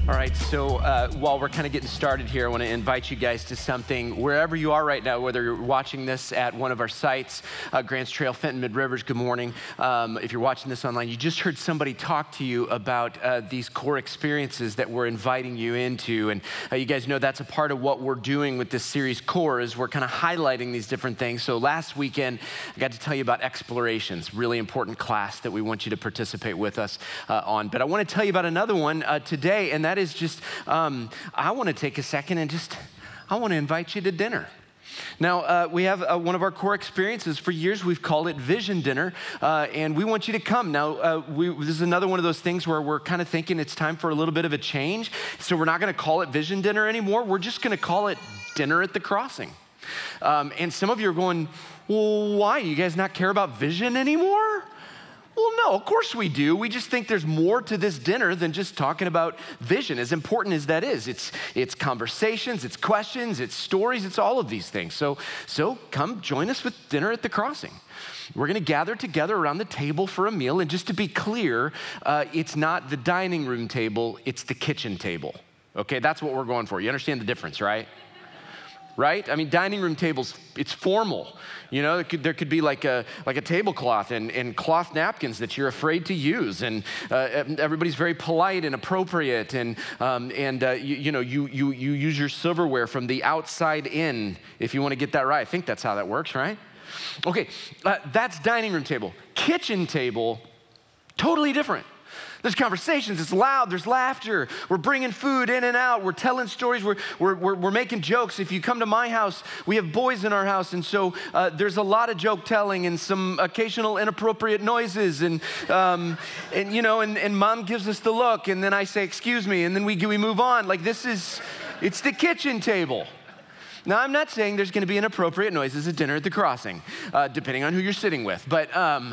All right, so while we're kind of getting started here, I want to invite you guys to something. Wherever you are right now, whether you're watching this at one of our sites, Grants Trail, Fenton, Mid-Rivers, good morning. If you're watching this online, you just heard somebody talk to you about these core experiences that we're inviting you into. And you guys know that's a part of what we're doing with this series, Core, is we're kind of highlighting these different things. So last weekend, I got to tell you about Explorations, really important class that we want you to participate with us on. But I want to tell you about another one today, and that is just, I want to take a second and I want to invite you to dinner. Now, we have one of our core experiences. For years, we've called it Vision Dinner, and we want you to come. Now, this is another one of those things where we're kind of thinking it's time for a little bit of a change, so we're not going to call it Vision Dinner anymore. We're just going to call it Dinner at the Crossing. And some of you are going, well, why? You guys not care about vision anymore? Well, no, of course we do. We just think there's more to this dinner than just talking about vision, as important as that is. It's conversations, it's questions, it's stories, it's all of these things. So come join us with Dinner at the Crossing. We're going to gather together around the table for a meal. And just to be clear, it's not the dining room table, it's the kitchen table. Okay, that's what we're going for. You understand the difference, right? Right? I mean, dining room tables, it's formal. You know, there could be like a tablecloth and cloth napkins that you're afraid to use, and everybody's very polite and appropriate, and you use your silverware from the outside in, if you want to get that right. I think that's how that works, right? Okay, that's dining room table. Kitchen table, totally different. There's conversations, it's loud, there's laughter. We're bringing food in and out. We're telling stories, we're making jokes. If you come to my house, we have boys in our house, and so there's a lot of joke telling and some occasional inappropriate noises, and mom gives us the look, and then I say, excuse me, and then we move on. Like it's the kitchen table. Now, I'm not saying there's gonna be inappropriate noises at Dinner at the Crossing, depending on who you're sitting with, but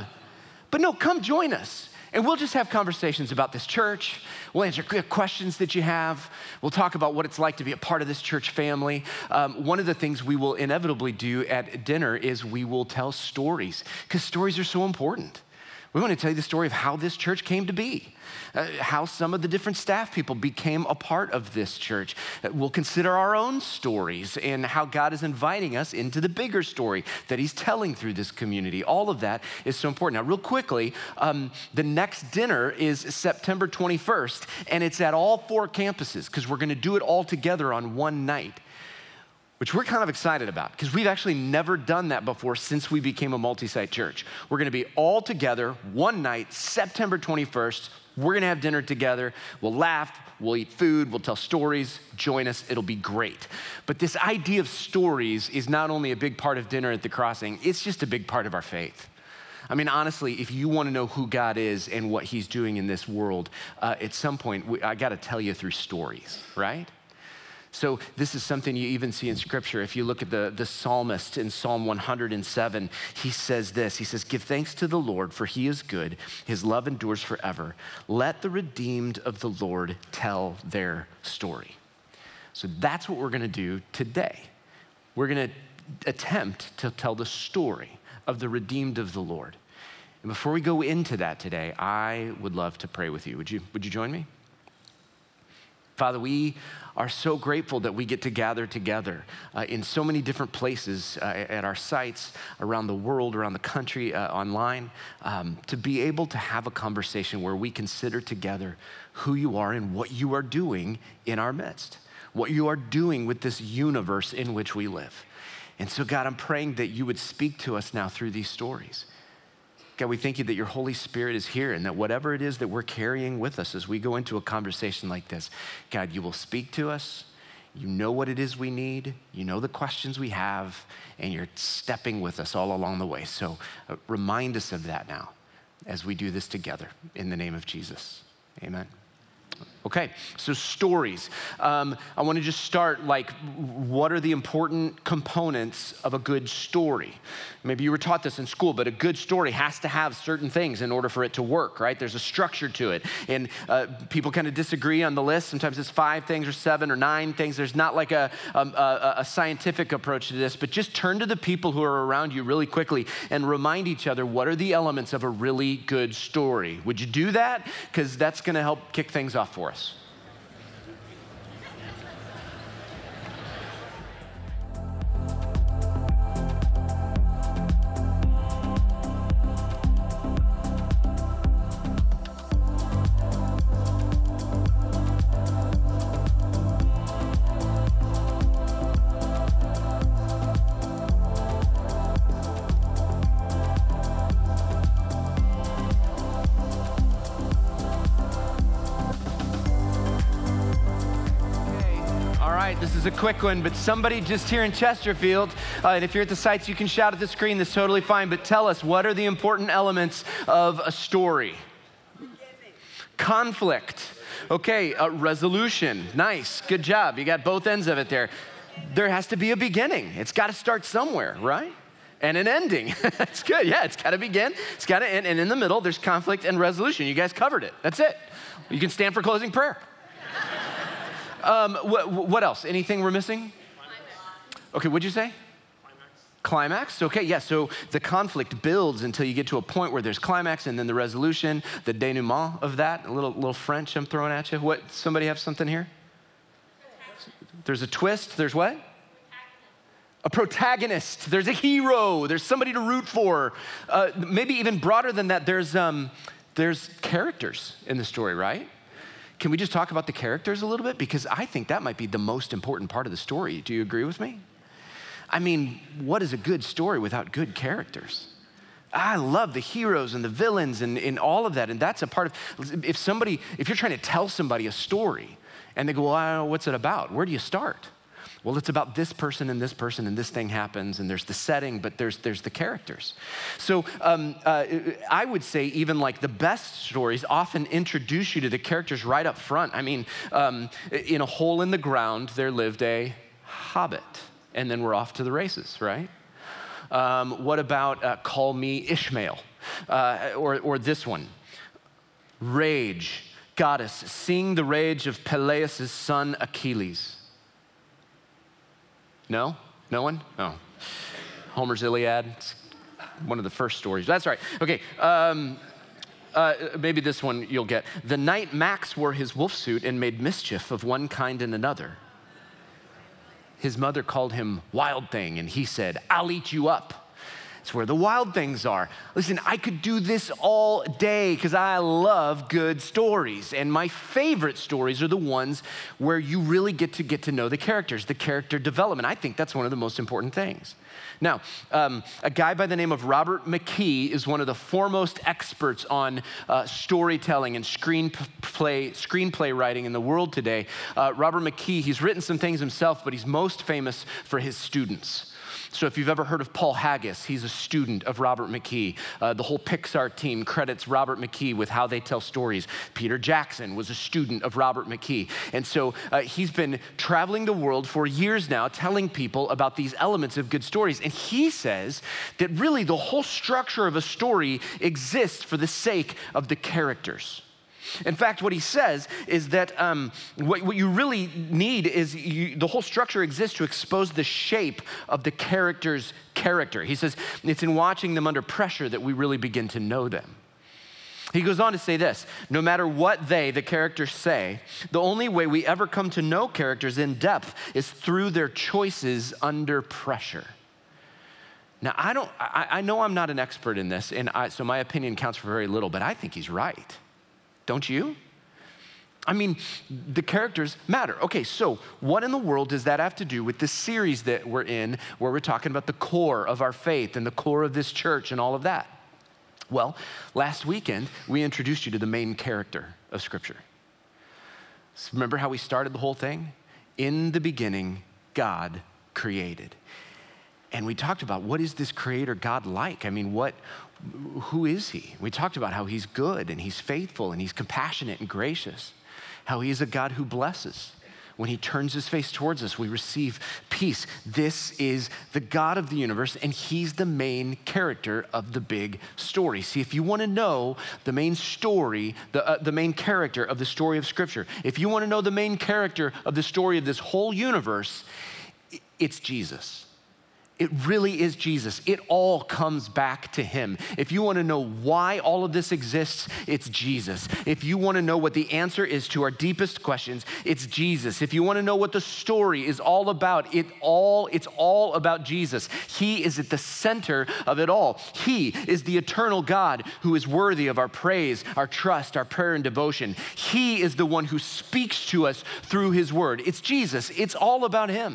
no, come join us. And we'll just have conversations about this church. We'll answer questions that you have. We'll talk about what it's like to be a part of this church family. One of the things we will inevitably do at dinner is we will tell stories, because stories are so important. We want to tell you the story of how this church came to be, how some of the different staff people became a part of this church. We'll consider our own stories and how God is inviting us into the bigger story that he's telling through this community. All of that is so important. Now, real quickly, the next dinner is September 21st, and it's at all 4 campuses, because we're going to do it all together on one night, which we're kind of excited about, because we've actually never done that before since we became a multi-site church. We're gonna be all together one night, September 21st. We're gonna have dinner together. We'll laugh, we'll eat food, we'll tell stories. Join us, it'll be great. But this idea of stories is not only a big part of Dinner at the Crossing, it's just a big part of our faith. I mean, honestly, if you want to know who God is and what he's doing in this world, at some point, I gotta tell you through stories, right? So this is something you even see in Scripture. If you look at the psalmist in Psalm 107, he says this. He says, give thanks to the Lord, for he is good. His love endures forever. Let the redeemed of the Lord tell their story. So that's what we're going to do today. We're going to attempt to tell the story of the redeemed of the Lord. And before we go into that today, I would love to pray with you. Would you join me? Father, we are so grateful that we get to gather together in so many different places at our sites, around the world, around the country, online, to be able to have a conversation where we consider together who you are and what you are doing in our midst, what you are doing with this universe in which we live. And so, God, I'm praying that you would speak to us now through these stories. God, we thank you that your Holy Spirit is here, and that whatever it is that we're carrying with us as we go into a conversation like this, God, you will speak to us. You know what it is we need. You know the questions we have, and you're stepping with us all along the way. So remind us of that now as we do this together in the name of Jesus. Amen. Okay, so stories. I want to just start what are the important components of a good story? Maybe you were taught this in school, but a good story has to have certain things in order for it to work, right? There's a structure to it. And people kind of disagree on the list. Sometimes it's 5 things or 7 or 9 things. There's not like a scientific approach to this, but just turn to the people who are around you really quickly and remind each other what are the elements of a really good story. Would you do that? Because that's going to help kick things off for us. This is a quick one, but somebody just here in Chesterfield, and if you're at the sites, you can shout at the screen. That's totally fine, but tell us, what are the important elements of a story? Conflict. Okay, resolution. Nice, good job. You got both ends of it there. There has to be a beginning. It's got to start somewhere, right? And an ending. That's good. Yeah, it's got to begin, it's got to end, and in the middle, there's conflict and resolution. You guys covered it. That's it. You can stand for closing prayer. What else? Anything we're missing? Okay, what'd you say? Climax. Okay, yeah, so the conflict builds until you get to a point where there's climax, and then the resolution, the denouement of that. A little French I'm throwing at you. What? Somebody have something here? There's a twist. There's what? A protagonist. There's a hero. There's somebody to root for. Maybe even broader than that, there's characters in the story, right? Can we just talk about the characters a little bit? Because I think that might be the most important part of the story. Do you agree with me? I mean, what is a good story without good characters? I love the heroes and the villains and all of that. And that's a part of, if you're trying to tell somebody a story and they go, well, I don't know, what's it about? Where do you start? Well, it's about this person and this thing happens, and there's the setting, but there's the characters. So I would say even like the best stories often introduce you to the characters right up front. I mean, in a hole in the ground, there lived a hobbit, and then we're off to the races, right? What about Call Me Ishmael, or this one, Rage, goddess, seeing the rage of Peleus' son Achilles. No? No one? Oh. Homer's Iliad. It's one of the first stories. That's right. Okay. Maybe this one you'll get. The night Max wore his wolf suit and made mischief of one kind and another. His mother called him Wild Thing, and he said, I'll eat you up. It's where the wild things are. Listen, I could do this all day because I love good stories. And my favorite stories are the ones where you really get to know the characters, the character development. I think that's one of the most important things. Now, a guy by the name of Robert McKee is one of the foremost experts on storytelling and screenplay writing in the world today. Robert McKee, he's written some things himself, but he's most famous for his students. So if you've ever heard of Paul Haggis, he's a student of Robert McKee. The whole Pixar team credits Robert McKee with how they tell stories. Peter Jackson was a student of Robert McKee. And so he's been traveling the world for years now telling people about these elements of good stories. And he says that really the whole structure of a story exists for the sake of the characters. In fact, what he says is that what you really need is the whole structure exists to expose the shape of the character's character. He says it's in watching them under pressure that we really begin to know them. He goes on to say this, no matter what the characters say, the only way we ever come to know characters in depth is through their choices under pressure. Now, I know I'm not an expert in this, and so my opinion counts for very little, but I think he's right. Don't you? I mean, the characters matter. Okay, so what in the world does that have to do with the series that we're in, where we're talking about the core of our faith and the core of this church and all of that? Well, last weekend, we introduced you to the main character of Scripture. So remember how we started the whole thing? In the beginning, God created. And we talked about, what is this creator God like? I mean, who is he? We talked about how he's good and he's faithful and he's compassionate and gracious, how he is a God who blesses. When he turns his face towards us, we receive peace. This is the God of the universe, and he's the main character of the big story. See, if you want to know the main story, the main character of the story of Scripture, if you want to know the main character of the story of this whole universe, it's Jesus. It really is Jesus. It all comes back to him. If you want to know why all of this exists, it's Jesus. If you want to know what the answer is to our deepest questions, it's Jesus. If you want to know what the story is all about, it's all about Jesus. He is at the center of it all. He is the eternal God who is worthy of our praise, our trust, our prayer and devotion. He is the one who speaks to us through his word. It's Jesus. It's all about him.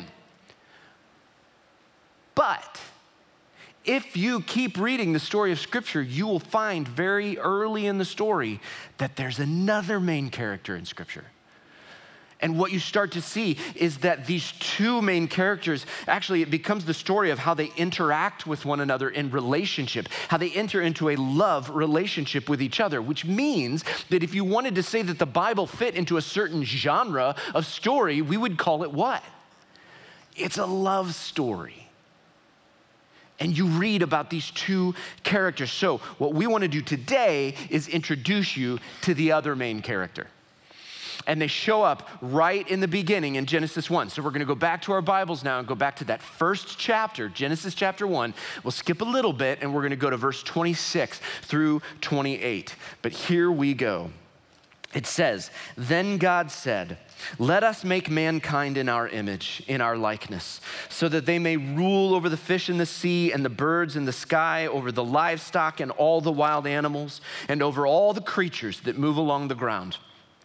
But if you keep reading the story of Scripture, you will find very early in the story that there's another main character in Scripture. And what you start to see is that these two main characters, actually it becomes the story of how they interact with one another in relationship, how they enter into a love relationship with each other, which means that if you wanted to say that the Bible fit into a certain genre of story, we would call it what? It's a love story. And you read about these two characters. So what we want to do today is introduce you to the other main character. And they show up right in the beginning in Genesis 1. So we're going to go back to our Bibles now and go back to that first chapter, Genesis chapter 1. We'll skip a little bit and we're going to go to verse 26 through 28. But here we go. It says, "Then God said, 'Let us make mankind in our image, in our likeness, so that they may rule over the fish in the sea and the birds in the sky, over the livestock and all the wild animals, and over all the creatures that move along the ground.'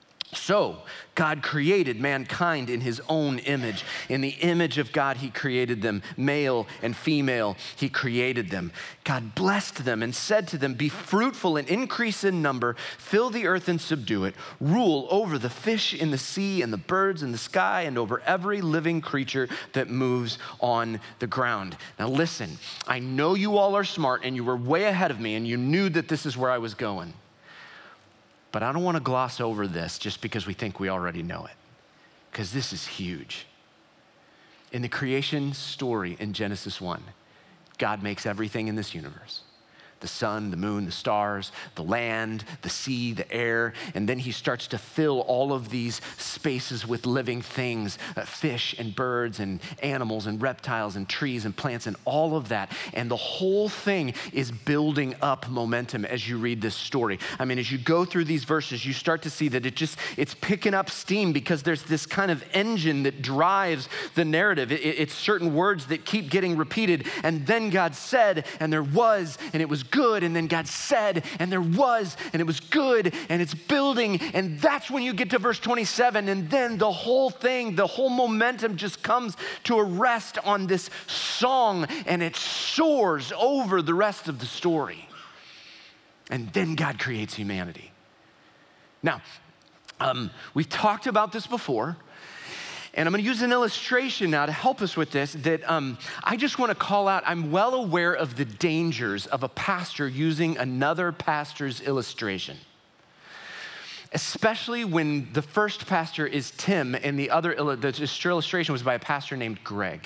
So God created mankind in his own image. In the image of God, he created them. Male and female, he created them. God blessed them and said to them, 'Be fruitful and increase in number, fill the earth and subdue it, rule over the fish in the sea and the birds in the sky and over every living creature that moves on the ground.'" Now listen, I know you all are smart and you were way ahead of me and you knew that this is where I was going. But I don't want to gloss over this just because we think we already know it, because this is huge. In the creation story in Genesis 1, God makes everything in this universe. The sun, the moon, the stars, the land, the sea, the air, and then he starts to fill all of these spaces with living things, fish and birds and animals and reptiles and trees and plants and all of that. And the whole thing is building up momentum as you read this story. I mean, as you go through these verses, you start to see that it's picking up steam because there's this kind of engine that drives the narrative. It's certain words that keep getting repeated. And then God said, and there was, and it was good, and then God said, and there was, and it was good, and it's building, and that's when you get to verse 27, and then the whole thing, the whole momentum just comes to a rest on this song, and it soars over the rest of the story. And then God creates humanity. Now, we've talked about this before, and I'm going to use an illustration now to help us with this that I just want to call out. I'm well aware of the dangers of a pastor using another pastor's illustration, especially when the first pastor is Tim and the illustration was by a pastor named Greg.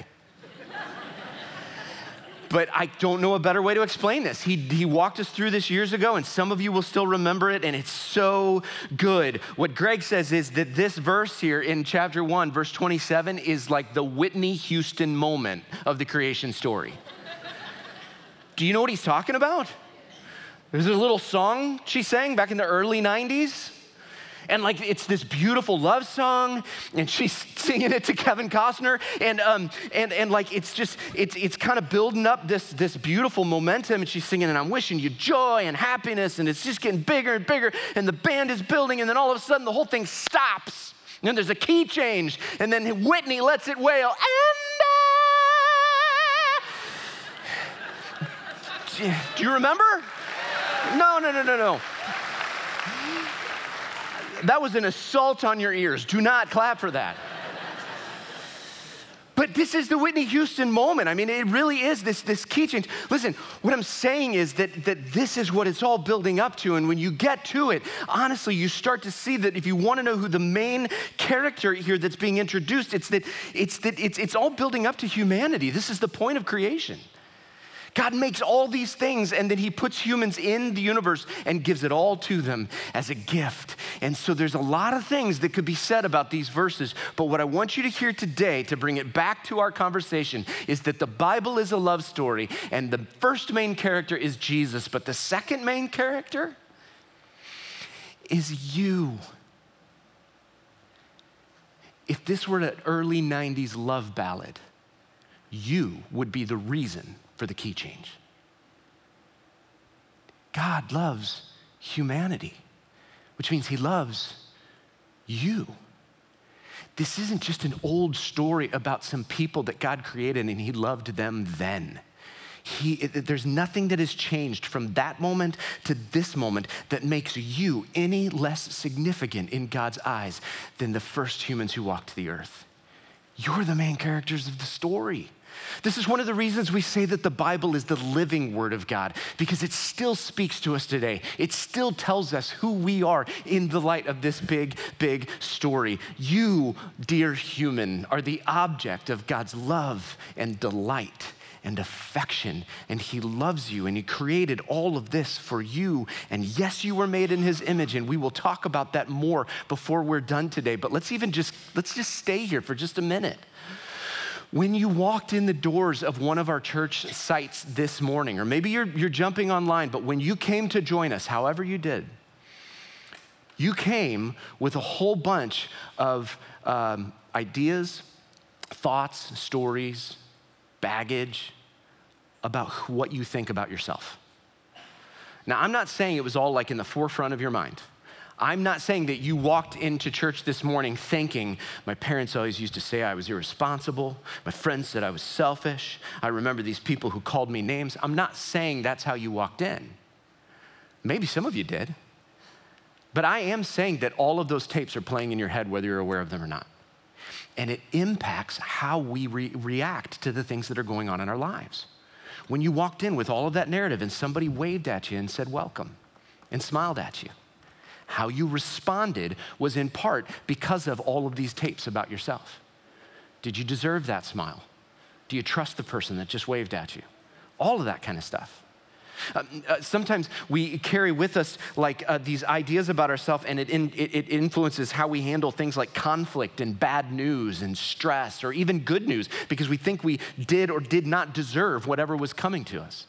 But I don't know a better way to explain this. He walked us through this years ago, and some of you will still remember it, and it's so good. What Greg says is that this verse here in chapter 1, verse 27, is like the Whitney Houston moment of the creation story. Do you know what he's talking about? There's a little song she sang back in the early 90s. And like, it's this beautiful love song, and she's singing it to Kevin Costner, and like, it's kind of building up this beautiful momentum, and she's singing, "And I'm wishing you joy and happiness," and it's just getting bigger and bigger, and the band is building, and then all of a sudden, the whole thing stops, and then there's a key change, and then Whitney lets it wail, and do you remember? No. That was an assault on your ears. Do not clap for that. But this is the Whitney Houston moment. I mean, it really is this key change. Listen, what I'm saying is that this is what it's all building up to. And when you get to it, honestly, you start to see that if you want to know who the main character here that's being introduced, it's all building up to humanity. This is the point of creation. God makes all these things, and then he puts humans in the universe and gives it all to them as a gift. And so there's a lot of things that could be said about these verses, but what I want you to hear today, to bring it back to our conversation, is that the Bible is a love story, and the first main character is Jesus, but the second main character is you. If this were an early 90s love ballad, you would be the reason for the key change. God loves humanity, which means he loves you. This isn't just an old story about some people that God created and he loved them then. There's nothing that has changed from that moment to this moment that makes you any less significant in God's eyes than the first humans who walked the earth. You're the main characters of the story. This is one of the reasons we say that the Bible is the living word of God, because it still speaks to us today. It still tells us who we are in the light of this big, big story. You, dear human, are the object of God's love and delight and affection, and he loves you, and he created all of this for you. And yes, you were made in his image, and we will talk about that more before we're done today. But let's just stay here for just a minute. When you walked in the doors of one of our church sites this morning, or maybe you're jumping online, but when you came to join us, however you did, you came with a whole bunch of ideas, thoughts, stories, baggage about what you think about yourself. Now, I'm not saying it was all like in the forefront of your mind. I'm not saying that you walked into church this morning thinking, my parents always used to say I was irresponsible. My friends said I was selfish. I remember these people who called me names. I'm not saying that's how you walked in. Maybe some of you did. But I am saying that all of those tapes are playing in your head whether you're aware of them or not. And it impacts how we react to the things that are going on in our lives. When you walked in with all of that narrative and somebody waved at you and said welcome and smiled at you, how you responded was in part because of all of these tapes about yourself. Did you deserve that smile? Do you trust the person that just waved at you? All of that kind of stuff. Sometimes we carry with us like these ideas about ourselves, and it influences how we handle things like conflict and bad news and stress, or even good news, because we think we did or did not deserve whatever was coming to us.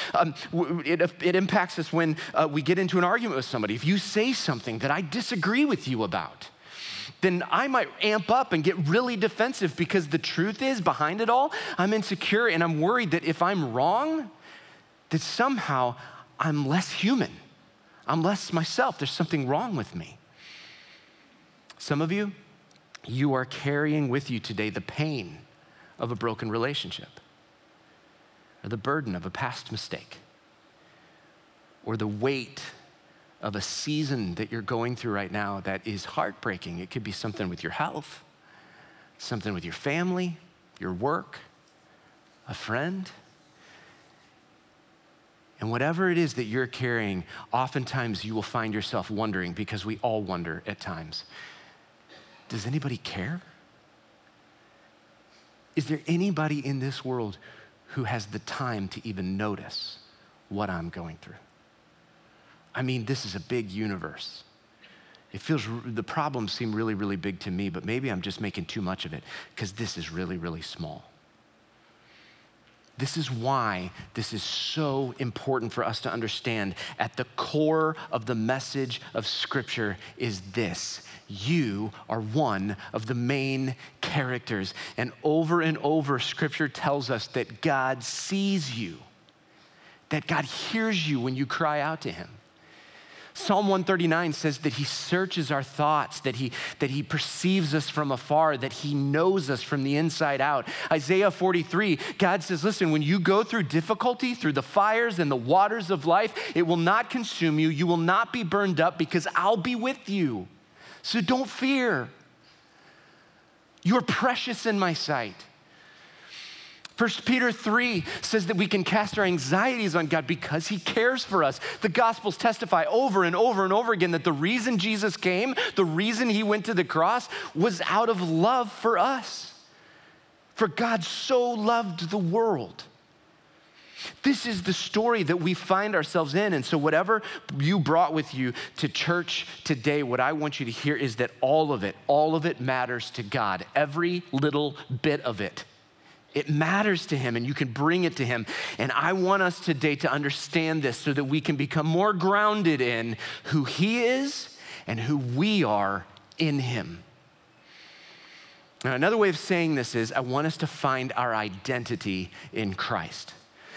It impacts us when we get into an argument with somebody. If you say something that I disagree with you about, then I might amp up and get really defensive, because the truth is, behind it all, I'm insecure and I'm worried that if I'm wrong, that somehow I'm less human. I'm less myself. There's something wrong with me. Some of you, you are carrying with you today the pain of a broken relationship, or the burden of a past mistake, or the weight of a season that you're going through right now that is heartbreaking. It could be something with your health, something with your family, your work, a friend. And whatever it is that you're carrying, oftentimes you will find yourself wondering, because we all wonder at times, does anybody care? Is there anybody in this world who has the time to even notice what I'm going through? I mean, this is a big universe. The problems seem really, really big to me, but maybe I'm just making too much of it, because this is really, really small. This is why this is so important for us to understand. At the core of the message of Scripture is this: you are one of the main characters. And over, Scripture tells us that God sees you, that God hears you when you cry out to him. Psalm 139 says that he searches our thoughts, that he perceives us from afar, that he knows us from the inside out. Isaiah 43, God says, listen, when you go through difficulty, through the fires and the waters of life, it will not consume you. You will not be burned up, because I'll be with you. So don't fear. You're precious in my sight. 1 Peter 3 says that we can cast our anxieties on God because he cares for us. The Gospels testify over and over and over again that the reason Jesus came, the reason he went to the cross, was out of love for us. For God so loved the world. This is the story that we find ourselves in. And so whatever you brought with you to church today, what I want you to hear is that all of it matters to God. Every little bit of it. It matters to him, and you can bring it to him. And I want us today to understand this so that we can become more grounded in who he is and who we are in him. Now, another way of saying this is I want us to find our identity in Christ.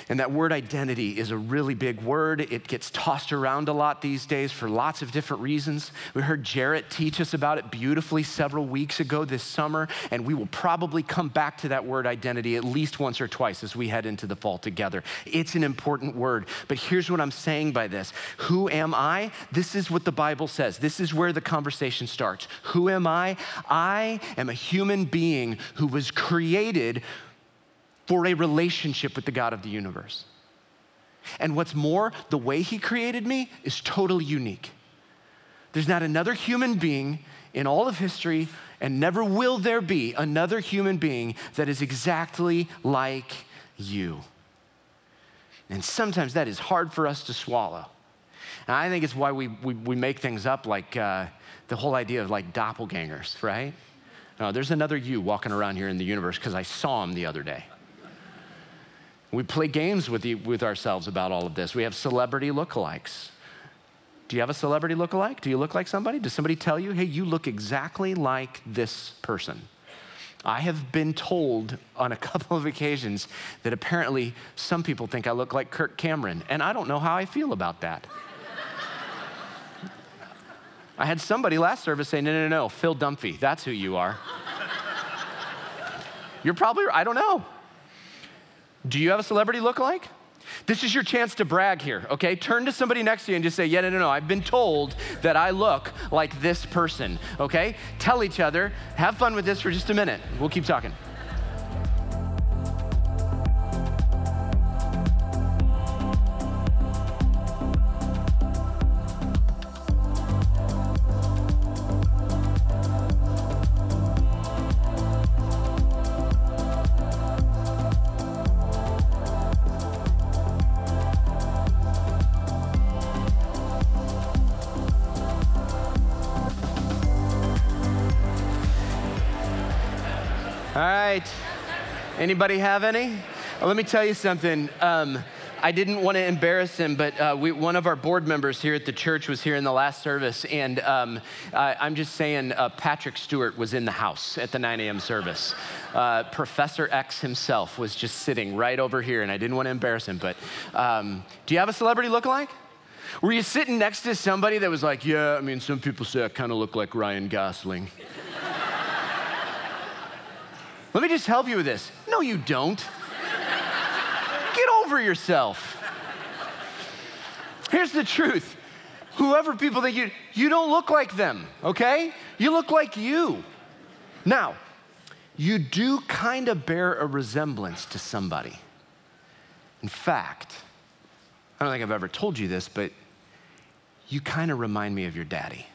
And that word identity is a really big word. It gets tossed around a lot these days for lots of different reasons. We heard Jarrett teach us about it beautifully several weeks ago this summer, and we will probably come back to that word identity at least once or twice as we head into the fall together. It's an important word, but here's what I'm saying by this. Who am I? This is what the Bible says. This is where the conversation starts. Who am I? I am a human being who was created for a relationship with the God of the universe. And what's more, the way he created me is totally unique. There's not another human being in all of history, and never will there be another human being that is exactly like you. And sometimes that is hard for us to swallow. And I think it's why we make things up like the whole idea of like doppelgangers, right? No, there's another you walking around here in the universe because I saw him the other day. We play games with ourselves about all of this. We have celebrity lookalikes. Do you have a celebrity lookalike? Do you look like somebody? Does somebody tell you, hey, you look exactly like this person? I have been told on a couple of occasions that apparently some people think I look like Kirk Cameron, and I don't know how I feel about that. I had somebody last service say, no, Phil Dunphy, that's who you are. You're probably, I don't know. Do you have a celebrity lookalike? This is your chance to brag here, okay? Turn to somebody next to you and just say, yeah, no, I've been told that I look like this person, okay? Tell each other, have fun with this for just a minute. We'll keep talking. All right, anybody have any? Let me tell you something. I didn't want to embarrass him, but one of our board members here at the church was here in the last service, and I'm just saying Patrick Stewart was in the house at the 9 a.m. service. Professor X himself was just sitting right over here, and I didn't want to embarrass him, but do you have a celebrity lookalike? Were you sitting next to somebody that was like, yeah, I mean, some people say I kind of look like Ryan Gosling. Let me just help you with this. No, you don't. Get over yourself. Here's the truth. Whoever people think you don't look like them, okay? You look like you. Now, you do kind of bear a resemblance to somebody. In fact, I don't think I've ever told you this, but you kind of remind me of your daddy.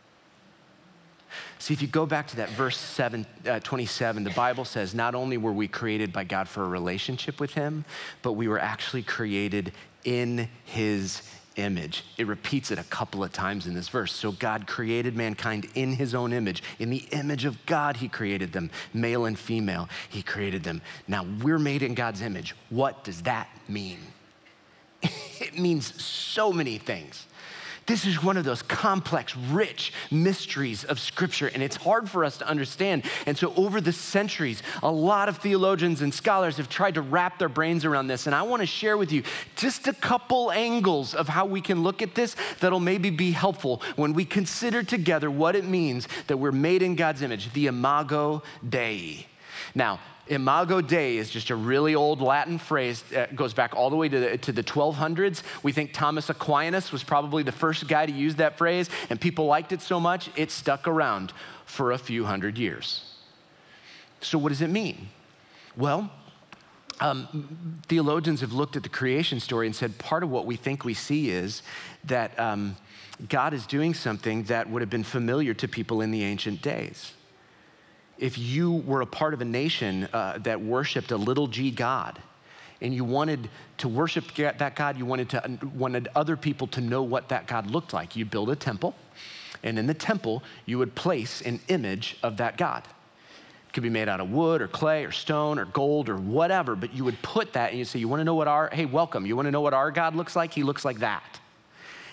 See, if you go back to that verse 27, the Bible says not only were we created by God for a relationship with him, but we were actually created in his image. It repeats it a couple of times in this verse. So God created mankind in his own image. In the image of God, he created them, male and female. He created them. Now, we're made in God's image. What does that mean? It means so many things. This is one of those complex, rich mysteries of Scripture, and it's hard for us to understand. And so over the centuries, a lot of theologians and scholars have tried to wrap their brains around this, and I want to share with you just a couple angles of how we can look at this that'll maybe be helpful when we consider together what it means that we're made in God's image, the Imago Dei. Now, Imago Dei is just a really old Latin phrase that goes back all the way to the 1200s. We think Thomas Aquinas was probably the first guy to use that phrase, and people liked it so much, it stuck around for a few hundred years. So what does it mean? Well, theologians have looked at the creation story and said part of what we think we see is that God is doing something that would have been familiar to people in the ancient days. If you were a part of a nation that worshiped a little g God, and you wanted to worship that God, you wanted other people to know what that God looked like, you'd build a temple, and in the temple, you would place an image of that God. It could be made out of wood or clay or stone or gold or whatever, but you would put that and you'd say, you wanna know what welcome, you wanna know what our God looks like? He looks like that.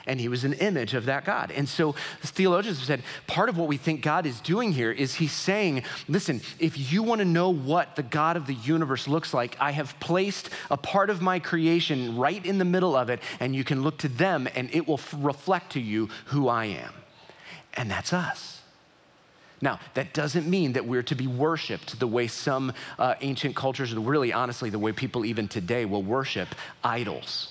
and he was an image of that God. And so theologians have said, part of what we think God is doing here is he's saying, listen, if you want to know what the God of the universe looks like, I have placed a part of my creation right in the middle of it, and you can look to them and it will reflect to you who I am. And that's us. Now, that doesn't mean that we're to be worshiped the way some ancient cultures, or really honestly the way people even today will worship idols.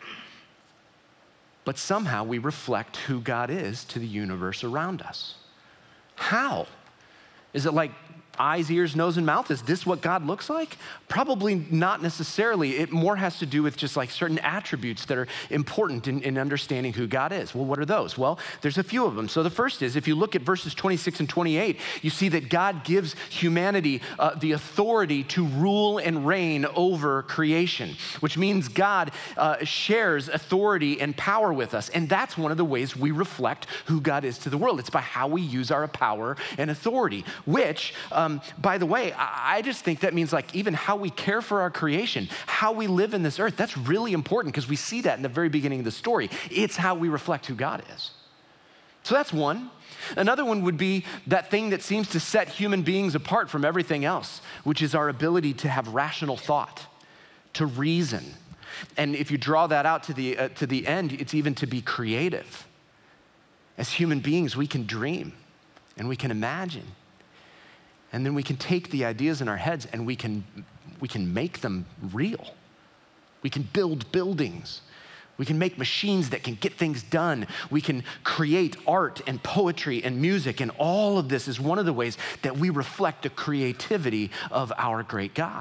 But somehow we reflect who God is to the universe around us. How? Is it like eyes, ears, nose, and mouth? Is this what God looks like? Probably not necessarily. It more has to do with just like certain attributes that are important in understanding who God is. Well, what are those? Well, there's a few of them. So the first is, if you look at verses 26 and 28, you see that God gives humanity the authority to rule and reign over creation, which means God shares authority and power with us. And that's one of the ways we reflect who God is to the world. It's by how we use our power and authority, which, by the way, I just think that means like even how we care for our creation, how we live in this earth, that's really important because we see that in the very beginning of the story. It's how we reflect who God is. So that's one. Another one would be that thing that seems to set human beings apart from everything else, which is our ability to have rational thought, to reason. And if you draw that out to the end, it's even to be creative. As human beings, we can dream and we can imagine. And then we can take the ideas in our heads and we can make them real. We can build buildings. We can make machines that can get things done. We can create art and poetry and music. And all of this is one of the ways that we reflect the creativity of our great God.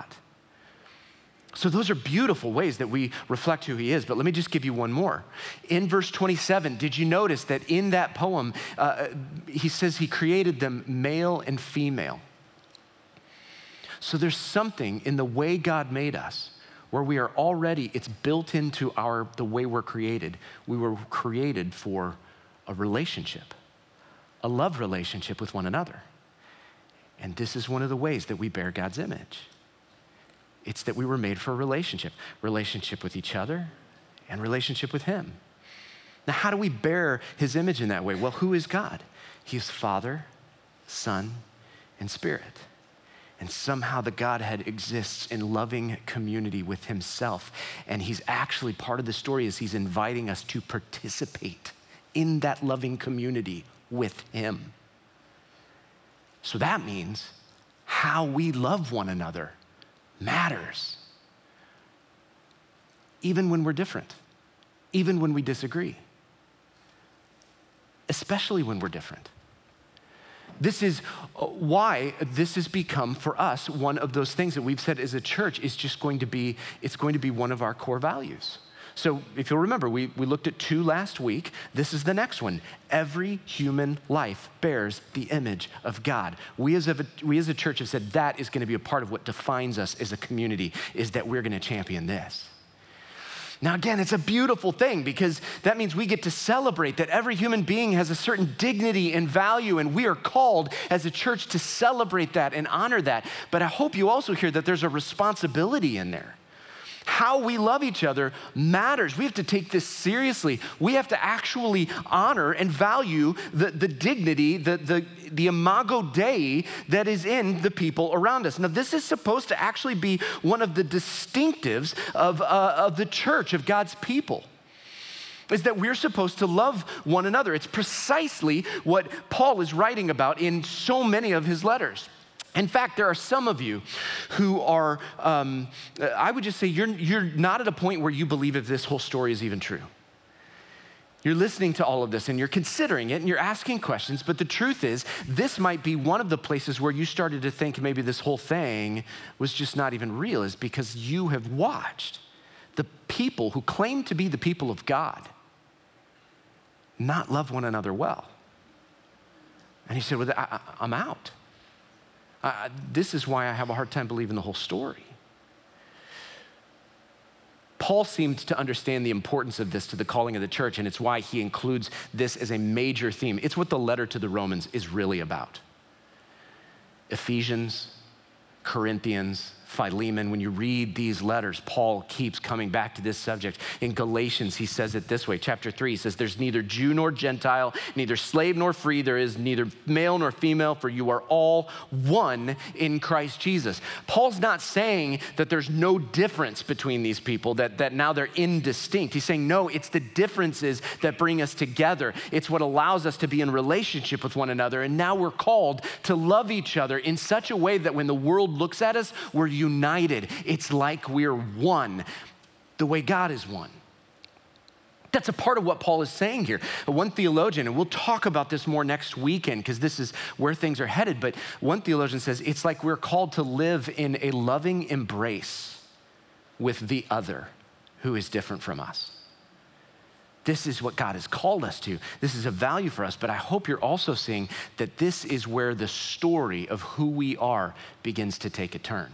So those are beautiful ways that we reflect who he is. But let me just give you one more. In verse 27, did you notice that in that poem, he says he created them male and female? So there's something in the way God made us where we are already, it's built into the way we're created. We were created for a relationship, a love relationship with one another. And this is one of the ways that we bear God's image. It's that we were made for a relationship with each other and relationship with him. Now, how do we bear his image in that way? Well, who is God? He's Father, Son, and Spirit. And somehow the Godhead exists in loving community with himself. And he's actually, part of the story is he's inviting us to participate in that loving community with him. So that means how we love one another matters. Even when we're different, even when we disagree, especially when we're different. This is why this has become for us one of those things that we've said as a church is just going to be one of our core values. So if you'll remember, we looked at 2 last week. This is the next one. Every human life bears the image of God. We as a church have said that is going to be a part of what defines us as a community, is that we're going to champion this. Now, again, it's a beautiful thing because that means we get to celebrate that every human being has a certain dignity and value, and we are called as a church to celebrate that and honor that. But I hope you also hear that there's a responsibility in there. How we love each other matters. We have to take this seriously. We have to actually honor and value the dignity, the imago Dei that is in the people around us. Now, this is supposed to actually be one of the distinctives of the church, of God's people, is that we're supposed to love one another. It's precisely what Paul is writing about in so many of his letters. In fact, there are some of you who are, I would just say you're not at a point where you believe if this whole story is even true. You're listening to all of this and you're considering it and you're asking questions, but the truth is this might be one of the places where you started to think maybe this whole thing was just not even real, is because you have watched the people who claim to be the people of God not love one another well. And he said, well, I'm out. This is why I have a hard time believing the whole story. Paul seemed to understand the importance of this to the calling of the church, and it's why he includes this as a major theme. It's what the letter to the Romans is really about. Ephesians, Corinthians, Philemon, when you read these letters, Paul keeps coming back to this subject. In Galatians, he says it this way. Chapter 3, he says, there's neither Jew nor Gentile, neither slave nor free. There is neither male nor female, for you are all one in Christ Jesus. Paul's not saying that there's no difference between these people, that now they're indistinct. He's saying, no, it's the differences that bring us together. It's what allows us to be in relationship with one another. And now we're called to love each other in such a way that when the world looks at us, we're united. It's like we're one, the way God is one. That's a part of what Paul is saying here. One theologian, and we'll talk about this more next weekend because this is where things are headed, but one theologian says it's like we're called to live in a loving embrace with the other who is different from us. This is what God has called us to. This is a value for us, but I hope you're also seeing that this is where the story of who we are begins to take a turn.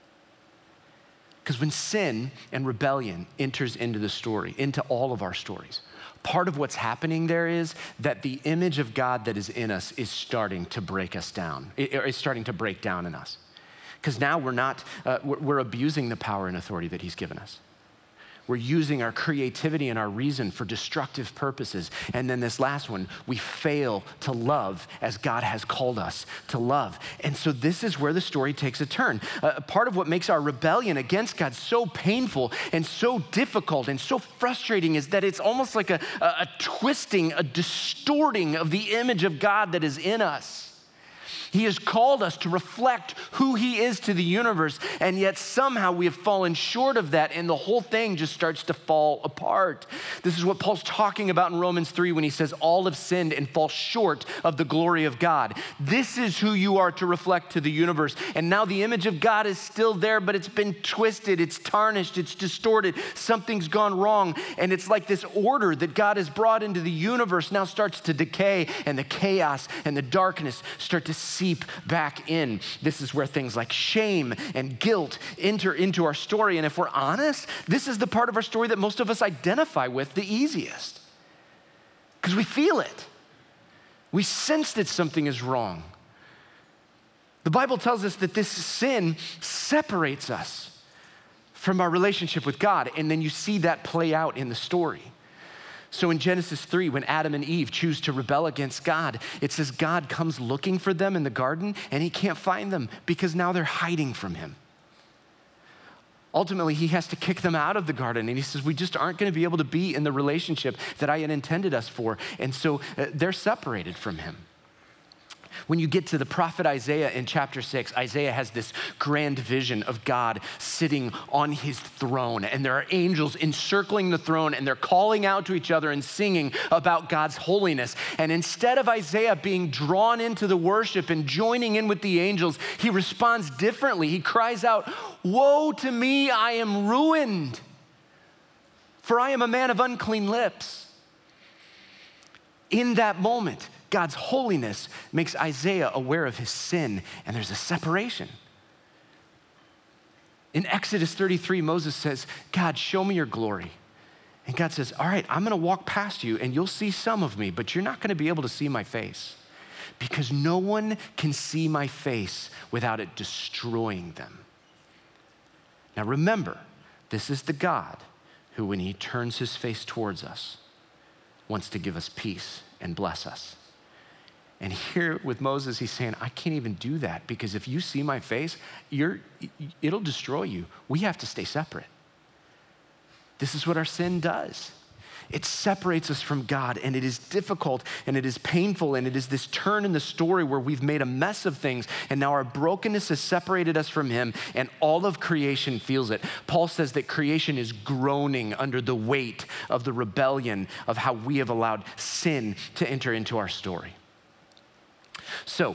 Because when sin and rebellion enters into the story, into all of our stories, part of what's happening there is that the image of God that is in us is starting to break us down. It's starting to break down in us. Because now we're abusing the power and authority that he's given us. We're using our creativity and our reason for destructive purposes. And then this last one, we fail to love as God has called us to love. And so this is where the story takes a turn. Part of what makes our rebellion against God so painful and so difficult and so frustrating is that it's almost like a twisting, a distorting of the image of God that is in us. He has called us to reflect who he is to the universe, and yet somehow we have fallen short of that, and the whole thing just starts to fall apart. This is what Paul's talking about in Romans 3 when he says, all have sinned and fall short of the glory of God. This is who you are to reflect to the universe, and now the image of God is still there, but it's been twisted, it's tarnished, it's distorted, something's gone wrong, and it's like this order that God has brought into the universe now starts to decay, and the chaos and the darkness start to seep back in. This is where things like shame and guilt enter into our story. And if we're honest, this is the part of our story that most of us identify with the easiest. Because we feel it. We sense that something is wrong. The Bible tells us that this sin separates us from our relationship with God. And then you see that play out in the story. So in Genesis 3, when Adam and Eve choose to rebel against God, it says God comes looking for them in the garden and he can't find them because now they're hiding from him. Ultimately, he has to kick them out of the garden and he says, we just aren't going to be able to be in the relationship that I had intended us for. And so they're separated from him. When you get to the prophet Isaiah in chapter 6, Isaiah has this grand vision of God sitting on his throne, and there are angels encircling the throne, and they're calling out to each other and singing about God's holiness. And instead of Isaiah being drawn into the worship and joining in with the angels, he responds differently. He cries out, "Woe to me, I am ruined, for I am a man of unclean lips." In that moment, God's holiness makes Isaiah aware of his sin, and there's a separation. In Exodus 33, Moses says, God, show me your glory. And God says, all right, I'm gonna walk past you and you'll see some of me, but you're not gonna be able to see my face because no one can see my face without it destroying them. Now remember, this is the God who, when he turns his face towards us, wants to give us peace and bless us. And here with Moses, he's saying, I can't even do that because if you see my face, it'll destroy you. We have to stay separate. This is what our sin does. It separates us from God, and it is difficult, and it is painful, and it is this turn in the story where we've made a mess of things, and now our brokenness has separated us from him, and all of creation feels it. Paul says that creation is groaning under the weight of the rebellion of how we have allowed sin to enter into our story. So,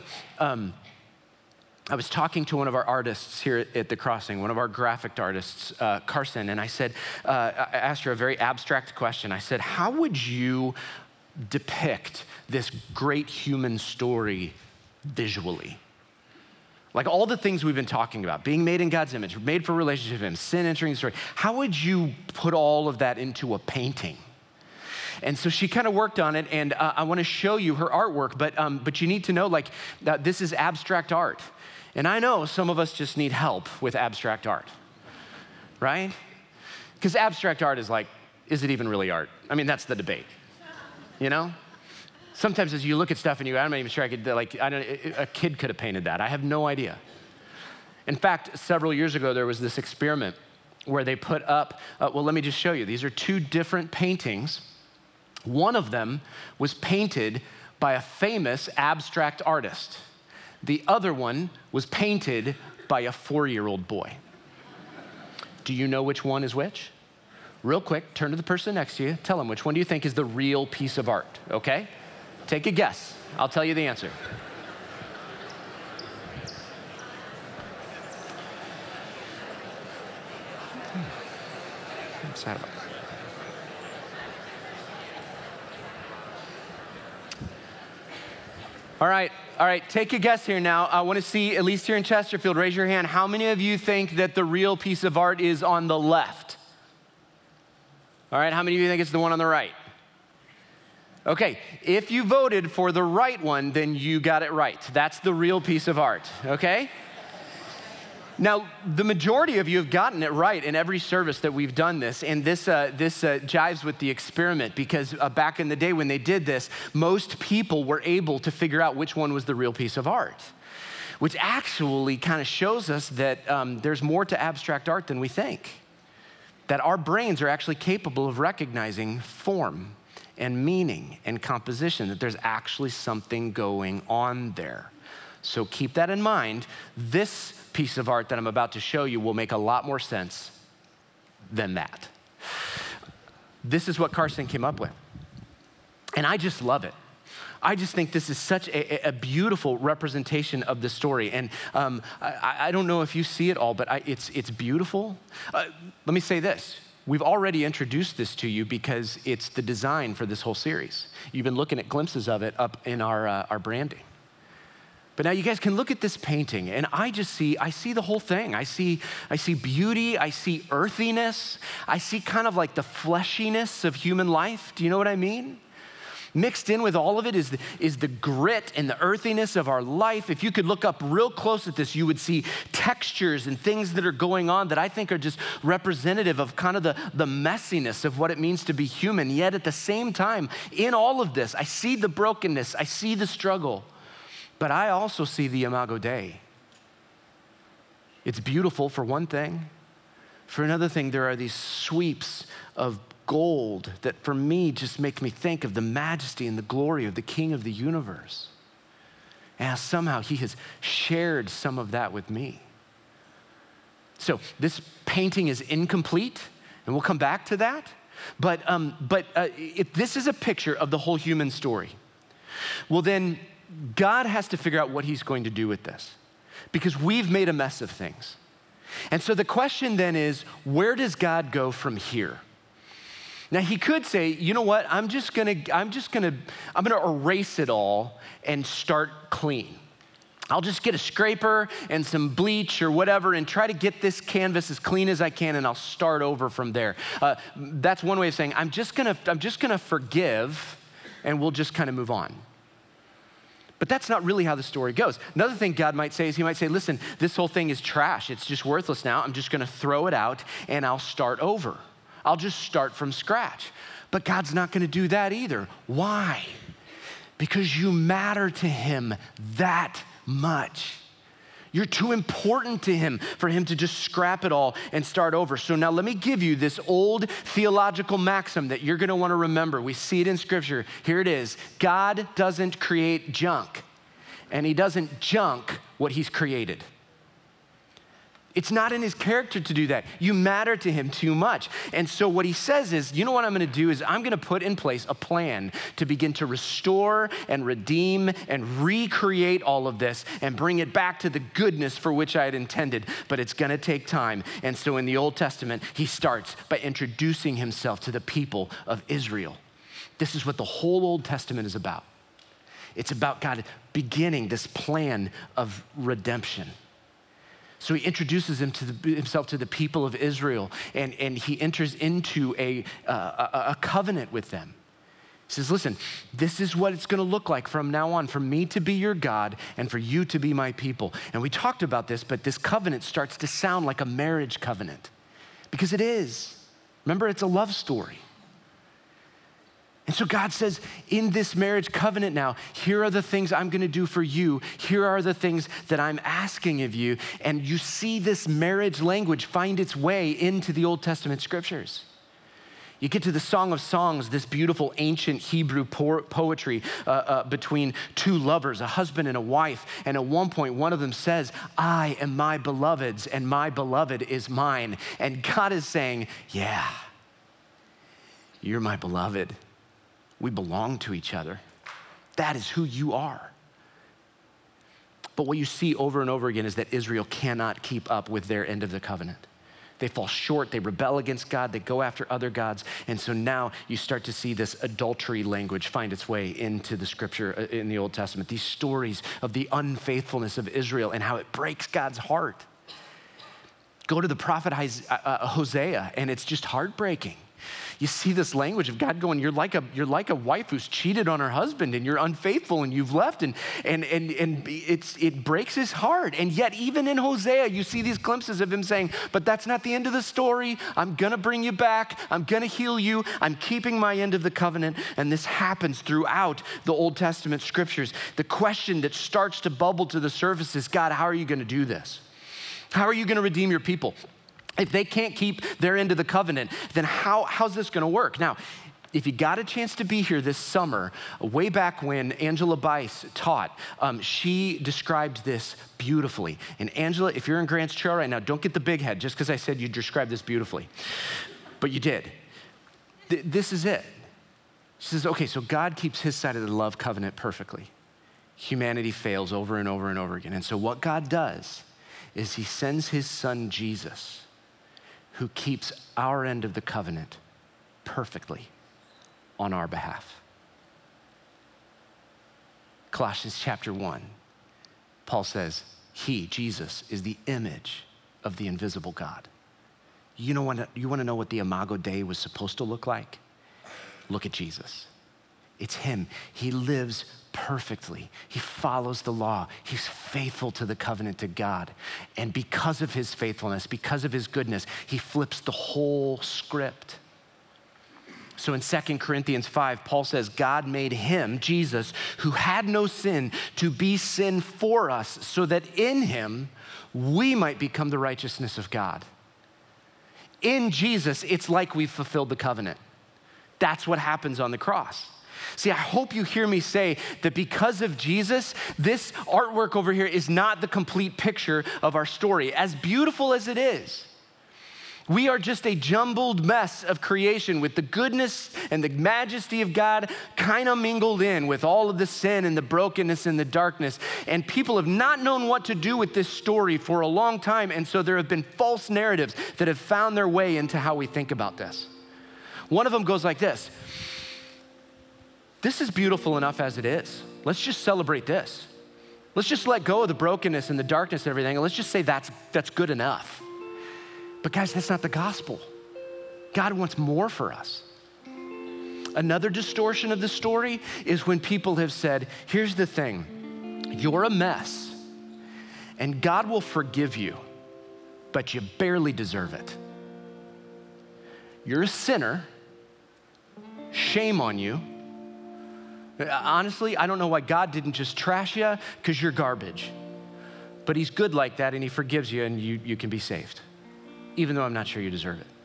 I was talking to one of our artists here at the Crossing, one of our graphic artists, Carson, and I asked her a very abstract question. I said, how would you depict this great human story visually? Like all the things we've been talking about, being made in God's image, made for a relationship with him, sin entering the story. How would you put all of that into a painting? And so she kind of worked on it, and I want to show you her artwork, but you need to know, this is abstract art. And I know some of us just need help with abstract art, right? Because abstract art is like, is it even really art? I mean, that's the debate, you know? Sometimes as you look at stuff and I'm not even sure a kid could have painted that. I have no idea. In fact, several years ago, there was this experiment where they put up, let me just show you. These are two different paintings. One of them was painted by a famous abstract artist. The other one was painted by a 4-year-old boy. Do you know which one is which? Real quick, turn to the person next to you. Tell them, which one do you think is the real piece of art, okay? Take a guess. I'll tell you the answer. I'm sad about that. All right, take a guess here now. I want to see, at least here in Chesterfield, raise your hand. How many of you think that the real piece of art is on the left? All right, how many of you think it's the one on the right? Okay, if you voted for the right one, then you got it right. That's the real piece of art, okay? Now, the majority of you have gotten it right in every service that we've done this, and this jives with the experiment because back in the day when they did this, most people were able to figure out which one was the real piece of art, which actually kind of shows us that there's more to abstract art than we think, that our brains are actually capable of recognizing form and meaning and composition, that there's actually something going on there. So keep that in mind. This piece of art that I'm about to show you will make a lot more sense than that. This is what Carson came up with. And I just love it. I just think this is such a beautiful representation of the story. And I don't know if you see it all, but it's beautiful. Let me say this. We've already introduced this to you because it's the design for this whole series. You've been looking at glimpses of it up in our branding. But now you guys can look at this painting, and I see the whole thing. I see beauty, I see earthiness, I see kind of like the fleshiness of human life. Do you know what I mean? Mixed in with all of it is the grit and the earthiness of our life. If you could look up real close at this, you would see textures and things that are going on that I think are just representative of kind of the messiness of what it means to be human. Yet at the same time, in all of this, I see the brokenness, I see the struggle. But I also see the Imago Dei. It's beautiful for one thing. For another thing, there are these sweeps of gold that for me just make me think of the majesty and the glory of the King of the universe. And somehow he has shared some of that with me. So this painting is incomplete, and we'll come back to that. But if this is a picture of the whole human story, well then, God has to figure out what he's going to do with this because we've made a mess of things. And so the question then is, where does God go from here? Now he could say, you know what, I'm gonna erase it all and start clean. I'll just get a scraper and some bleach or whatever and try to get this canvas as clean as I can, and I'll start over from there. That's one way of saying, I'm just gonna forgive and we'll just kind of move on. But that's not really how the story goes. Another thing God might say is he might say, listen, this whole thing is trash. It's just worthless now. I'm just gonna throw it out and I'll start over. I'll just start from scratch. But God's not gonna do that either. Why? Because you matter to him that much. You're too important to him for him to just scrap it all and start over. So now let me give you this old theological maxim that you're gonna wanna remember. We see it in scripture. Here it is. God doesn't create junk, and he doesn't junk what he's created. It's not in his character to do that. You matter to him too much. And so what he says is, you know what I'm gonna do is I'm gonna put in place a plan to begin to restore and redeem and recreate all of this and bring it back to the goodness for which I had intended, but it's gonna take time. And so in the Old Testament, he starts by introducing himself to the people of Israel. This is what the whole Old Testament is about. It's about God beginning this plan of redemption. So he introduces himself to the people of Israel, and he enters into a covenant with them. He says, listen, this is what it's gonna look like from now on, for me to be your God and for you to be my people. And we talked about this, but this covenant starts to sound like a marriage covenant because it is. Remember, it's a love story. And so God says, in this marriage covenant now, here are the things I'm gonna do for you. Here are the things that I'm asking of you. And you see this marriage language find its way into the Old Testament scriptures. You get to the Song of Songs, this beautiful ancient Hebrew poetry between two lovers, a husband and a wife. And at one point, one of them says, I am my beloved's and my beloved is mine. And God is saying, yeah, you're my beloved. We belong to each other. That is who you are. But what you see over and over again is that Israel cannot keep up with their end of the covenant. They fall short, they rebel against God, they go after other gods. And so now you start to see this adultery language find its way into the scripture in the Old Testament. These stories of the unfaithfulness of Israel and how it breaks God's heart. Go to the prophet Hosea, and it's just heartbreaking. You see this language of God going, you're like a wife who's cheated on her husband and you're unfaithful and you've left and it breaks his heart. And yet even in Hosea, you see these glimpses of him saying, but that's not the end of the story. I'm gonna bring you back. I'm gonna heal you. I'm keeping my end of the covenant. And this happens throughout the Old Testament scriptures. The question that starts to bubble to the surface is, God, how are you gonna do this? How are you gonna redeem your people? If they can't keep their end of the covenant, then how's this gonna work? Now, if you got a chance to be here this summer, way back when Angela Bice taught, she described this beautifully. And Angela, if you're in Grant's chair right now, don't get the big head just because I said you described this beautifully. But you did. This is it. She says, okay, so God keeps his side of the love covenant perfectly. Humanity fails over and over and over again. And so what God does is he sends his son Jesus, who keeps our end of the covenant perfectly on our behalf. Colossians chapter 1, Paul says, he, Jesus, is the image of the invisible God. You want to know what the Imago Dei was supposed to look like? Look at Jesus. It's him. He lives perfectly. He follows the law. He's faithful to the covenant to God. And because of his faithfulness, because of his goodness, he flips the whole script. So in 2 Corinthians 5, Paul says, God made him, Jesus, who had no sin, to be sin for us, so that in him we might become the righteousness of God. In Jesus, it's like we've fulfilled the covenant. That's what happens on the cross. See, I hope you hear me say that because of Jesus, this artwork over here is not the complete picture of our story, as beautiful as it is. We are just a jumbled mess of creation with the goodness and the majesty of God kind of mingled in with all of the sin and the brokenness and the darkness. And people have not known what to do with this story for a long time. And so there have been false narratives that have found their way into how we think about this. One of them goes like this. This is beautiful enough as it is. Let's just celebrate this. Let's just let go of the brokenness and the darkness and everything, and let's just say that's good enough. But guys, that's not the gospel. God wants more for us. Another distortion of the story is when people have said, here's the thing, you're a mess, and God will forgive you, but you barely deserve it. You're a sinner, shame on you. Honestly, I don't know why God didn't just trash you, because you're garbage. But he's good like that, and he forgives you, and you can be saved, even though I'm not sure you deserve it.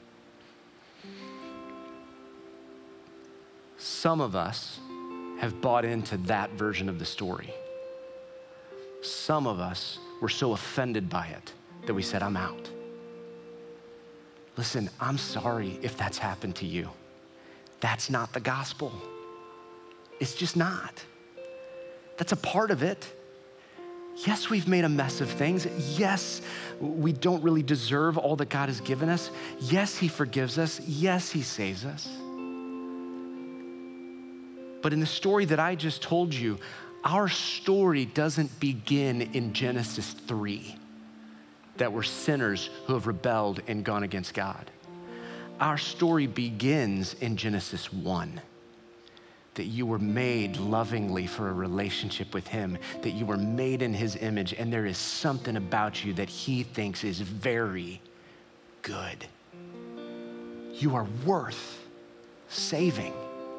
Some of us have bought into that version of the story. Some of us were so offended by it that we said, I'm out. Listen, I'm sorry if that's happened to you. That's not the gospel. It's just not. That's a part of it. Yes, we've made a mess of things. Yes, we don't really deserve all that God has given us. Yes, he forgives us. Yes, he saves us. But in the story that I just told you, our story doesn't begin in Genesis 3, that we're sinners who have rebelled and gone against God. Our story begins in Genesis 1. that you were made lovingly for a relationship with him, that you were made in his image, and there is something about you that he thinks is very good. You are worth saving.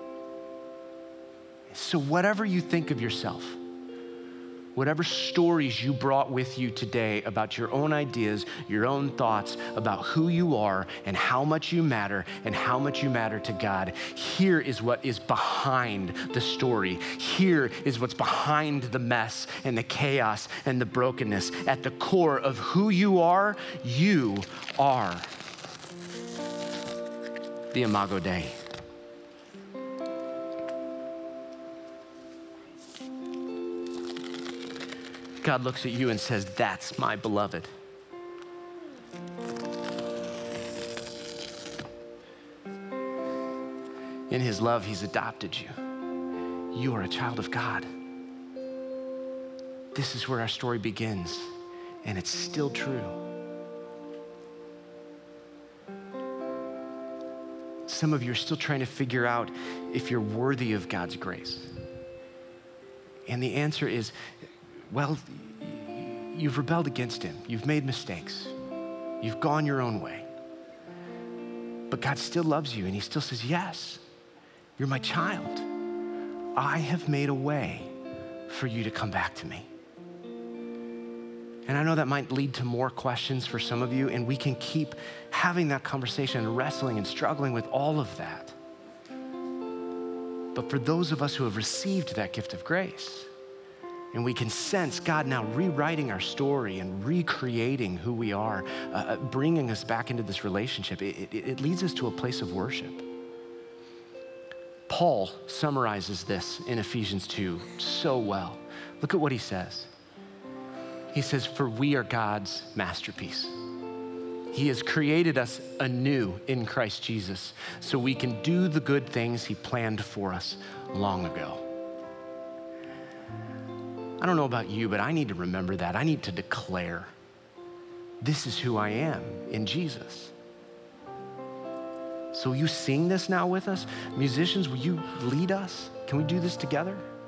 So whatever you think of yourself, whatever stories you brought with you today about your own ideas, your own thoughts about who you are and how much you matter to God, here is what is behind the story. Here is what's behind the mess and the chaos and the brokenness. At the core of who you are the Imago Dei. God looks at you and says, that's my beloved. In his love, he's adopted you. You are a child of God. This is where our story begins, and it's still true. Some of you are still trying to figure out if you're worthy of God's grace. And the answer is, well, you've rebelled against him. You've made mistakes. You've gone your own way. But God still loves you, and he still says, yes, you're my child. I have made a way for you to come back to me. And I know that might lead to more questions for some of you, and we can keep having that conversation and wrestling and struggling with all of that. But for those of us who have received that gift of grace, and we can sense God now rewriting our story and recreating who we are, bringing us back into this relationship, it leads us to a place of worship. Paul summarizes this in Ephesians 2 so well. Look at what he says. He says, for we are God's masterpiece. He has created us anew in Christ Jesus so we can do the good things he planned for us long ago. I don't know about you, but I need to remember that. I need to declare, this is who I am in Jesus. So will you sing this now with us? Musicians, will you lead us? Can we do this together?